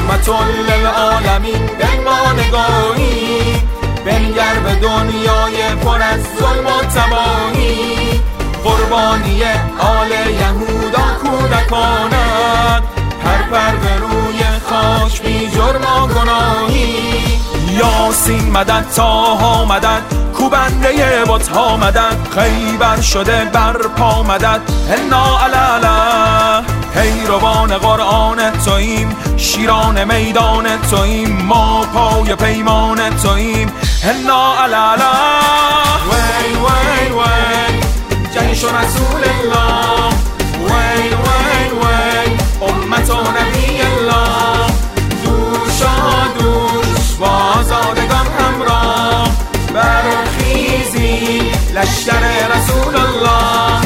رحمت للعالمین به ما نگاهی، بنگر به دنیای پر از ظلم و تباهی. قربانی آل یهودا کودکانت، پر به روی خاک بی جرم و گناهی. یاسین مدد، طه مدد، کوبنده بت‌ها مدد، خیبر شده برپا مدد، انا علاله. پیروان قرآن توییم، شیران میدان توییم، ما پای پیمان توییم، انا علاله. وی وی وی جیش رسول الله، وی وی وی امت و نبی الله. دوشا دوش با آزادگان همراه، برخیزی لشکر رسول الله.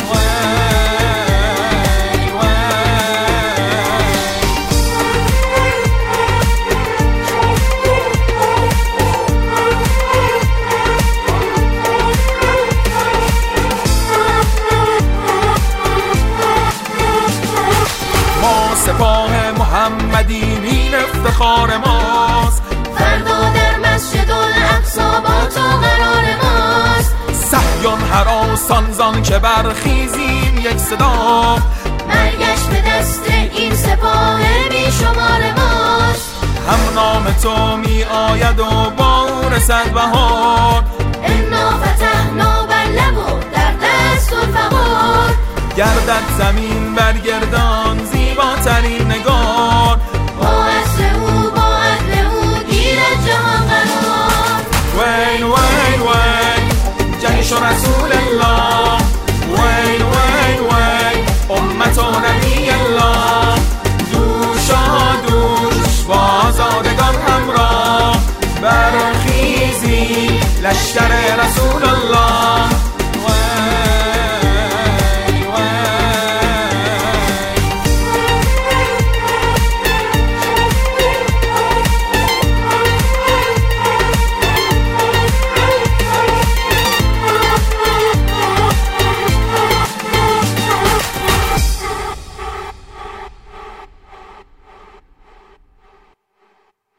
سپاه محمدیم، این افتخار ماست. فردا در مسجد الاقصی با تو قرار ماست. صهیون هراسان زان که برخیزیم یک صدا، برگشت به دست این سپاه بی شمار ماست. هم نام تو می آید و با او رسد بهار، انا فتحنا بله و در دست الفقار. گردد زمین برگردان زیباترین نگار، با عصر او با عدل او گیرد جهان قرار. وین وین وین جیش رسول الله، وین وین وین امت و نبی الله. دوشا دوش با آزادگان همراه، برخیزی لشکر رسول